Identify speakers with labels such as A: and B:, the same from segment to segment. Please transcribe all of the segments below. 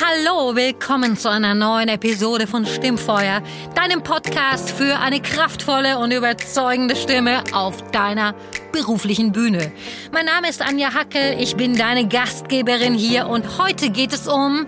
A: Hallo, willkommen zu einer neuen Episode von Stimmfeuer, deinem Podcast für eine kraftvolle und überzeugende Stimme auf deiner beruflichen Bühne. Mein Name ist Anja Hackel, ich bin deine Gastgeberin hier und heute geht es um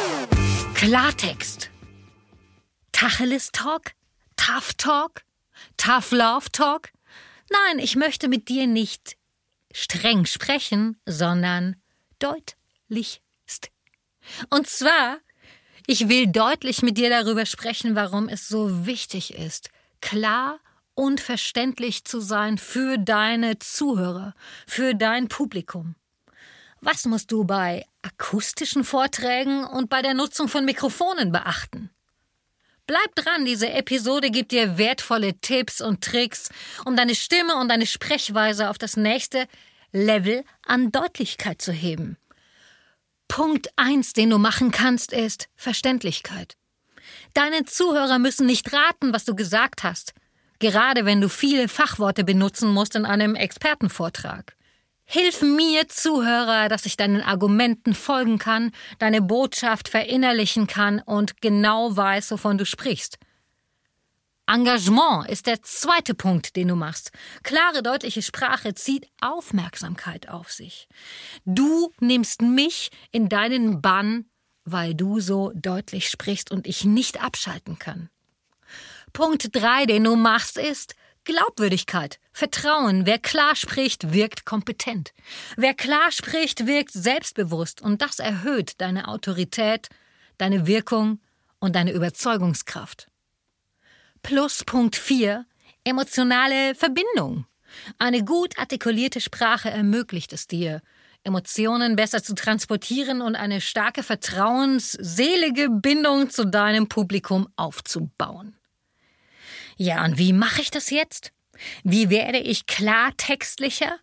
A: Klartext. Tacheles Talk? Tough Talk? Tough Love Talk? Nein, ich möchte mit dir nicht streng sprechen, sondern deutlichst. Und zwar, ich will deutlich mit dir darüber sprechen, warum es so wichtig ist, klar und verständlich zu sein für deine Zuhörer, für dein Publikum. Was musst du bei akustischen Vorträgen und bei der Nutzung von Mikrofonen beachten? Bleib dran, diese Episode gibt dir wertvolle Tipps und Tricks, um deine Stimme und deine Sprechweise auf das nächste Level an Deutlichkeit zu heben. Punkt 1, den du machen kannst, ist Verständlichkeit. Deine Zuhörer müssen nicht raten, was du gesagt hast, gerade wenn du viele Fachworte benutzen musst in einem Expertenvortrag. Hilf mir, Zuhörer, dass ich deinen Argumenten folgen kann, deine Botschaft verinnerlichen kann und genau weiß, wovon du sprichst. Engagement ist der zweite Punkt, den du machst. Klare, deutliche Sprache zieht Aufmerksamkeit auf sich. Du nimmst mich in deinen Bann, weil du so deutlich sprichst und ich nicht abschalten kann. Punkt 3, den du machst, ist Glaubwürdigkeit, Vertrauen. Wer klar spricht, wirkt kompetent. Wer klar spricht, wirkt selbstbewusst und das erhöht deine Autorität, deine Wirkung und deine Überzeugungskraft. Plus Punkt 4, emotionale Verbindung. Eine gut artikulierte Sprache ermöglicht es dir, Emotionen besser zu transportieren und eine starke, vertrauensselige Bindung zu deinem Publikum aufzubauen. Ja, und wie mache ich das jetzt? Wie werde ich klartextlicher?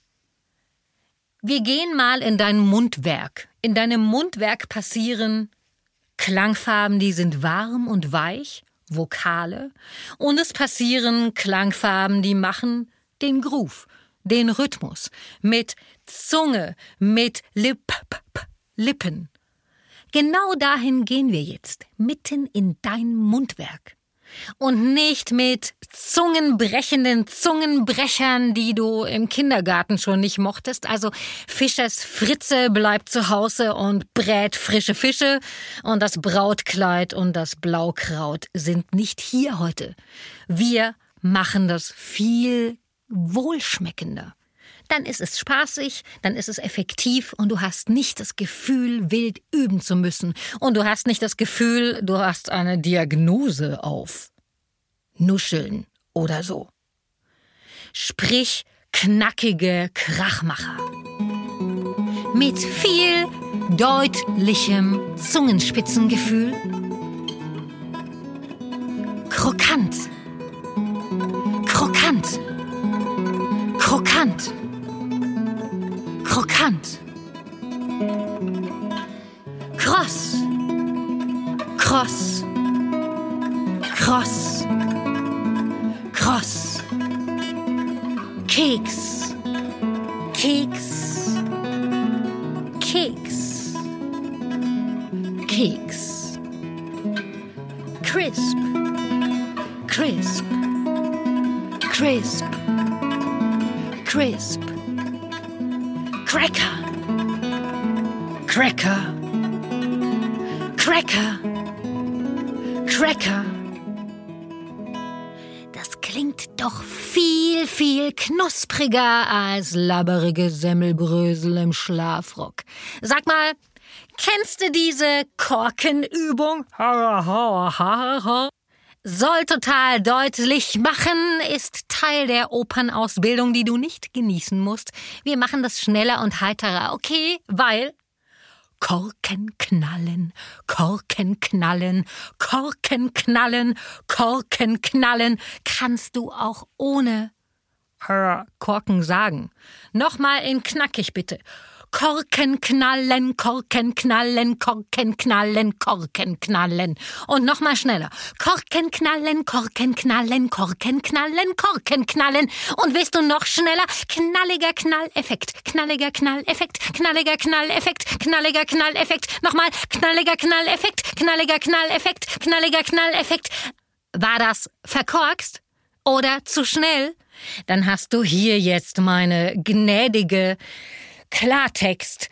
A: Wir gehen mal in dein Mundwerk. In deinem Mundwerk passieren Klangfarben, die sind warm und weich, Vokale, und es passieren Klangfarben, die machen den Groove, den Rhythmus, mit Zunge, mit Lippen. Genau dahin gehen wir jetzt, mitten in dein Mundwerk. Und nicht mit zungenbrechenden Zungenbrechern, die du im Kindergarten schon nicht mochtest. Also Fischers Fritze bleibt zu Hause und brät frische Fische und das Brautkleid und das Blaukraut sind nicht hier heute. Wir machen das viel wohlschmeckender. Dann ist es spaßig, dann ist es effektiv und du hast nicht das Gefühl, wild üben zu müssen. Und du hast nicht das Gefühl, du hast eine Diagnose auf Nuscheln oder so. Sprich knackige Krachmacher. Mit viel deutlichem Zungenspitzengefühl. Krokant. Krokant. Krokant. Krokant. Kross. Kross. Kross. Kross. Keks. Keks. Keks. Keks. Crisp. Crisp. Crisp. Crisp. Cracker. Cracker. Cracker. Cracker. Das klingt doch viel, viel knuspriger als labberige Semmelbrösel im Schlafrock. Sag mal, kennst du diese Korkenübung? Soll total deutlich machen, ist Teil der Opernausbildung, die du nicht genießen musst. Wir machen das schneller und heiterer, okay? Weil Korken knallen, Korken knallen, Korken knallen, Korken knallen kannst du auch ohne Korken sagen. Nochmal in knackig bitte. Korken knallen, Korken knallen, Korken knallen, Korken knallen. Und nochmal schneller. Korken knallen, Korken knallen, Korken knallen, Korken knallen. Und willst du noch schneller? Knalliger Knalleffekt, knalliger Knalleffekt, knalliger Knalleffekt, knalliger Knalleffekt. Nochmal, knalliger Knalleffekt, knalliger Knalleffekt, knalliger Knalleffekt. War das verkorkst oder zu schnell? Dann hast du hier jetzt meine gnädige Klartext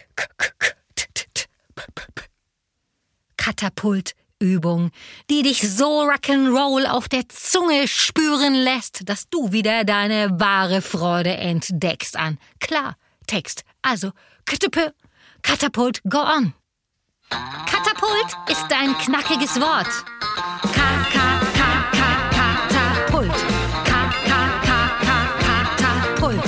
A: Katapultübung, die dich so Rock'n'Roll auf der Zunge spüren lässt, dass du wieder deine wahre Freude entdeckst an Klartext. Also, Katapult, go on. Katapult ist ein knackiges Wort. Katapult. Katapult. Katapult.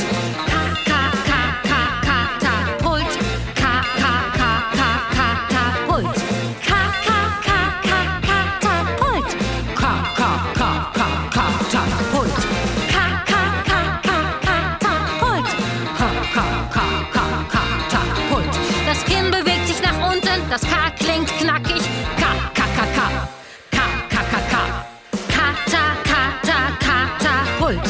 A: Das Kinn bewegt sich nach unten, das K klingt knackig. Katapult. Katapult.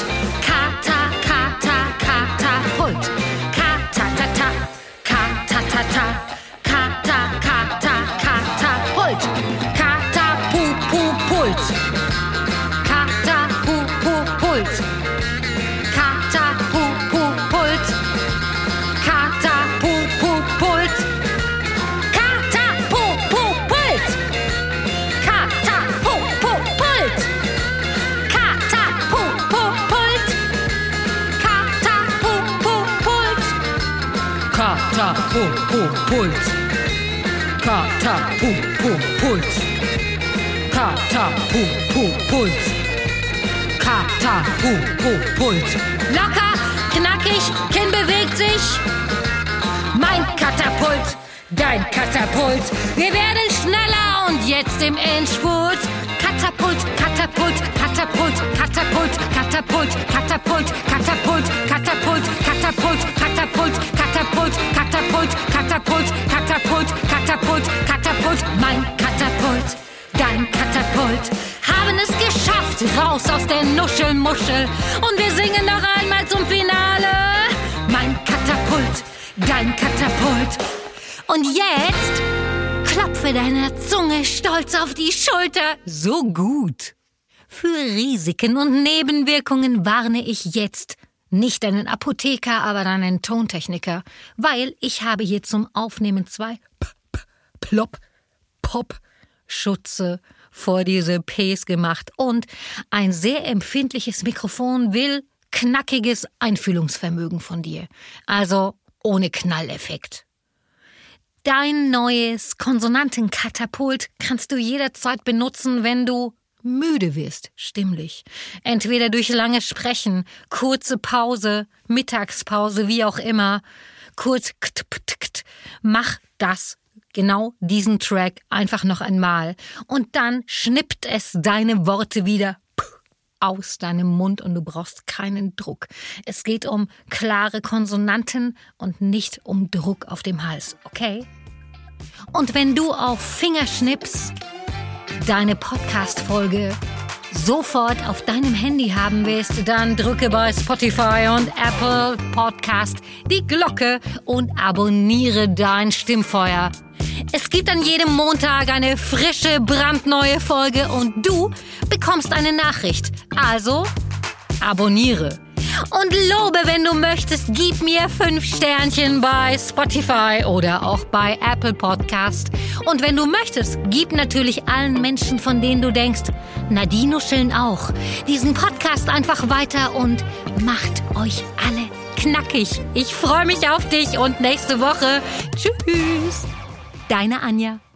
A: Locker, knackig, Kinn bewegt sich. Mein Katapult, dein Katapult. Wir werden schneller und jetzt im Endspurt. Katapult, Katapult, Katapult, Katapult, Katapult, Katapult, Katapult, Katapult, Katapult, Katapult, Katapult, Katapult, Katapult, Katapult, Katapult, Katapult, mein Katapult, dein Katapult. Haben es geschafft, raus aus der Nuschelmuschel. Und wir singen noch einmal zum Finale. Mein Katapult, dein Katapult. Und jetzt klopfe deiner Zunge stolz auf die Schulter. So gut. Für Risiken und Nebenwirkungen warne ich jetzt nicht deinen Apotheker, aber deinen Tontechniker, weil ich habe hier zum Aufnehmen 2 Pop-Schutze vor diese Ps gemacht und ein sehr empfindliches Mikrofon will knackiges Einfühlungsvermögen von dir. Also ohne Knalleffekt. Dein neues Konsonantenkatapult kannst du jederzeit benutzen, wenn du müde wirst, stimmlich. Entweder durch lange Sprechen, kurze Pause, Mittagspause, wie auch immer. Kurz mach das, genau diesen Track einfach noch einmal. Und dann schnippt es deine Worte wieder aus deinem Mund und du brauchst keinen Druck. Es geht um klare Konsonanten und nicht um Druck auf dem Hals, okay? Und wenn du auf Fingerschnips deine Podcast-Folge sofort auf deinem Handy haben willst, dann drücke bei Spotify und Apple Podcast die Glocke und abonniere dein Stimmfeuer. Es gibt an jedem Montag eine frische, brandneue Folge und du bekommst eine Nachricht. Also abonniere. Und lobe, wenn du möchtest, gib mir 5 Sternchen bei Spotify oder auch bei Apple Podcast. Und wenn du möchtest, gib natürlich allen Menschen, von denen du denkst, na, die nuscheln auch, diesen Podcast einfach weiter und macht euch alle knackig. Ich freue mich auf dich und nächste Woche. Tschüss. Deine Anja.